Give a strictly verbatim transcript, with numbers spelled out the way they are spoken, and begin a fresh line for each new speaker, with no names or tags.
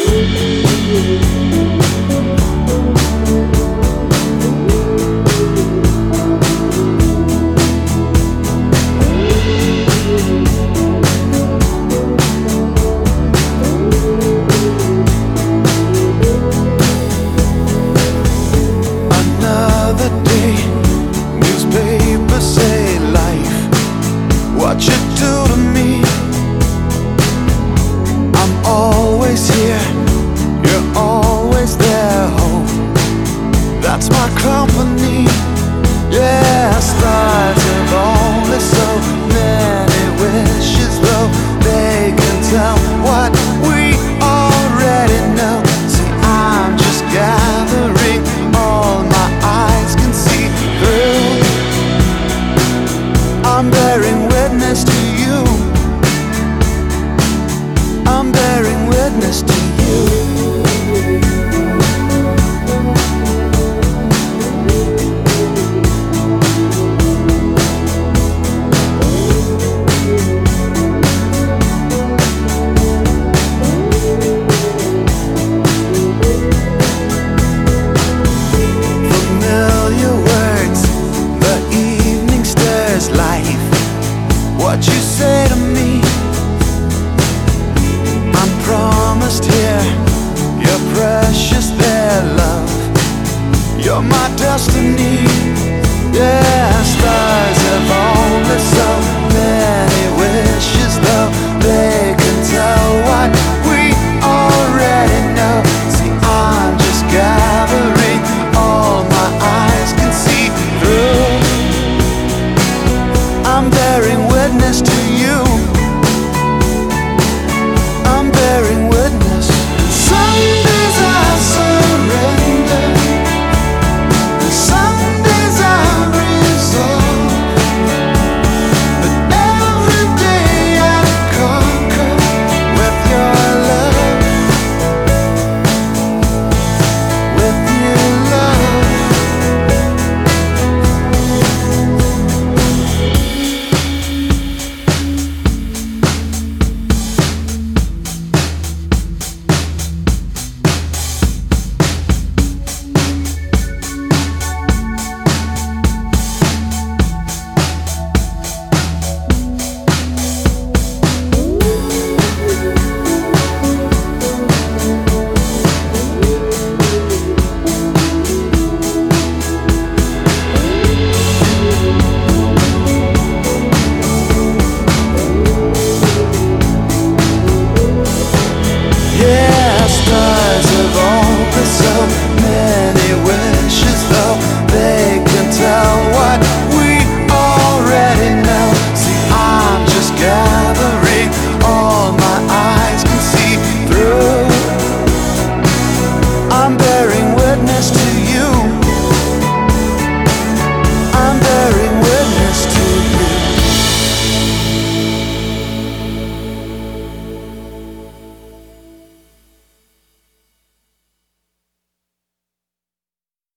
What you do to me, I'm always here, you're always there, home. That's my company. Yeah, stars have only so many wishes, though they can tell what we already know. See, I'm just gathering all my eyes can see through. I'm bearing witness to you. I'm bearing witness to you. Familiar words, the evening stirs life. What you say to me, I'm promised here. You're precious there, love. You're my destiny. Yeah.